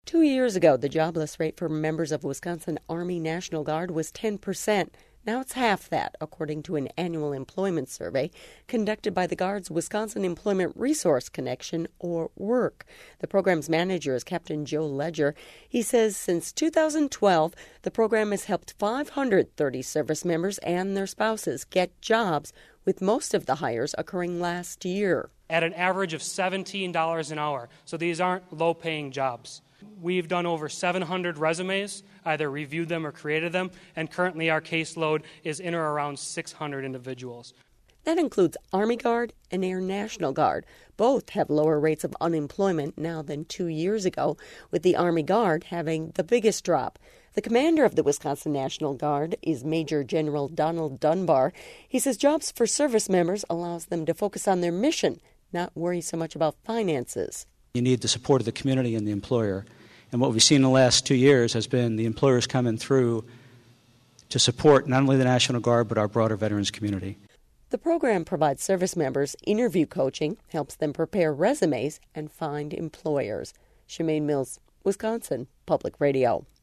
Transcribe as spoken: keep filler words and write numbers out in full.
Two years ago, the jobless rate for members of Wisconsin Army National Guard was ten percent. Now it's half that, according to an annual employment survey conducted by the Guard's Wisconsin Employment Resource Connection, or WORK. The program's manager is Captain Joe Ledger. He says since two thousand twelve, the program has helped five hundred thirty service members and their spouses get jobs, with most of the hires occurring last year. At an average of seventeen dollars an hour. So these aren't low-paying jobs. We've done over seven hundred resumes, either reviewed them or created them, and currently our caseload is in or around six hundred individuals. That includes Army Guard and Air National Guard. Both have lower rates of unemployment now than two years ago, with the Army Guard having the biggest drop. The commander of the Wisconsin National Guard is Major General Donald Dunbar. He says jobs for service members allows them to focus on their mission, not worry so much about finances. You need the support of the community and the employer. And what we've seen in the last two years has been the employers coming through to support not only the National Guard but our broader veterans community. The program provides service members interview coaching, helps them prepare resumes, and find employers. Shemaine Mills, Wisconsin Public Radio.